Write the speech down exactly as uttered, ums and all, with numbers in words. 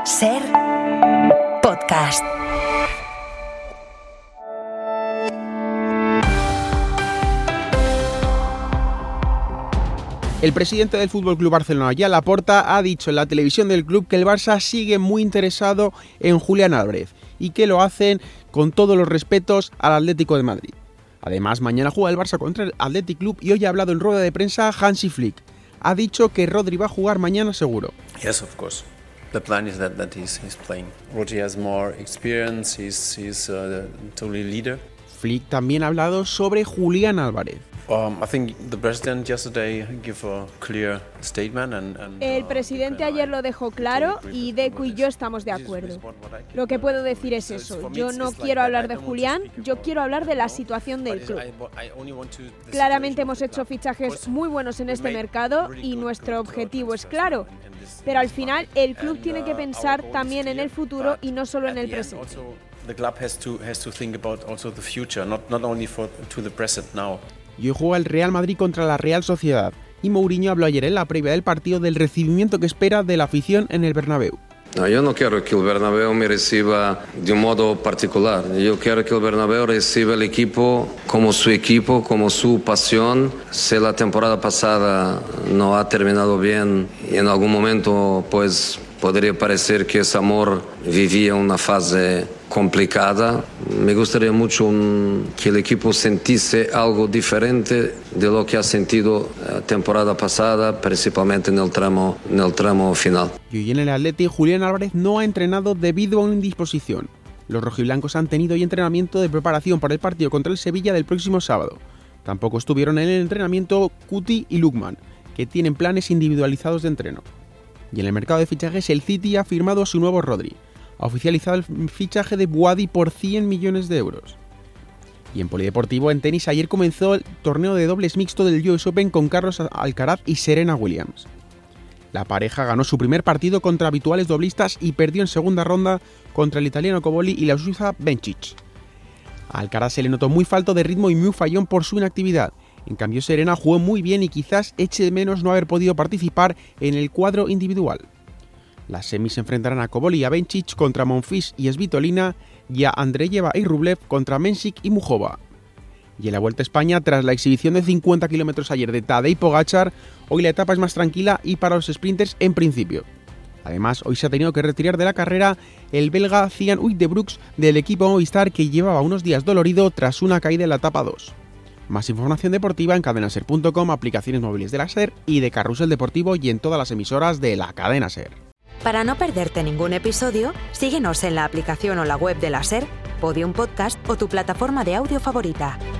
Ser podcast. El presidente del F C Barcelona, Joan Laporta, ha dicho en la televisión del club que el Barça sigue muy interesado en Julián Álvarez y que lo hacen con todos los respetos al Atlético de Madrid. Además, mañana juega el Barça contra el Athletic Club y hoy ha hablado en rueda de prensa Hansi Flick. Ha dicho que Rodri va a jugar mañana seguro. Yes, of course. The plan is that, that he's, he's playing. Rodri has more experience, he's, he's uh, totally leader. Flick también ha hablado sobre Julián Álvarez. Um, I think the president yesterday gave a clear statement and, and, El presidente ayer lo dejó claro y Deco y yo estamos de acuerdo. Lo que puedo decir es eso. Yo no quiero hablar de Julián, yo quiero hablar de la situación del club. Claramente hemos hecho fichajes muy buenos en este mercado y nuestro objetivo es claro. Pero al final el club tiene que pensar también en el futuro y no solo en el presente. The club has to has to think about also the future, not not only for to the present now. Y hoy juega el Real Madrid contra la Real Sociedad. Y Mourinho habló ayer en la previa del partido del recibimiento que espera de la afición en el Bernabéu. No, yo no quiero que el Bernabéu me reciba de un modo particular. Yo quiero que el Bernabéu reciba el equipo como su equipo, como su pasión. Si la temporada pasada no ha terminado bien y en algún momento pues podría parecer que ese amor vivía una fase complicada, me gustaría mucho un, que el equipo sintiese algo diferente de lo que ha sentido la temporada pasada, principalmente en el tramo, en el tramo final. Y hoy en el Athletic, Julián Álvarez no ha entrenado debido a una indisposición. Los rojiblancos han tenido hoy entrenamiento de preparación para el partido contra el Sevilla del próximo sábado. Tampoco estuvieron en el entrenamiento Cuti y Lookman, que tienen planes individualizados de entreno. Y en el mercado de fichajes, el City ha firmado a su nuevo Rodri. Ha oficializado el fichaje de Buadi por cien millones de euros. Y en polideportivo, en tenis, ayer comenzó el torneo de dobles mixto del U S Open con Carlos Alcaraz y Serena Williams. La pareja ganó su primer partido contra habituales doblistas y perdió en segunda ronda contra el italiano Cobolli y la suiza Bencic. A Alcaraz se le notó muy falto de ritmo y muy fallón por su inactividad. En cambio, Serena jugó muy bien y quizás eche de menos no haber podido participar en el cuadro individual. Las semis se enfrentarán a Cobolli y a Bencic contra Monfils y Svitolina y a Andreyeva y Rublev contra Mensik y Mujova. Y en la Vuelta a España, tras la exhibición de cincuenta kilómetros ayer de Tadej Pogačar, hoy la etapa es más tranquila y para los sprinters en principio. Además, hoy se ha tenido que retirar de la carrera el belga Cian Uijtdebroeks del equipo Movistar, que llevaba unos días dolorido tras una caída en la etapa dos. Más información deportiva en cadena ser punto com, aplicaciones móviles de la SER y de Carrusel Deportivo y en todas las emisoras de la cadena SER. Para no perderte ningún episodio, síguenos en la aplicación o la web de la SER, Podium Podcast o tu plataforma de audio favorita.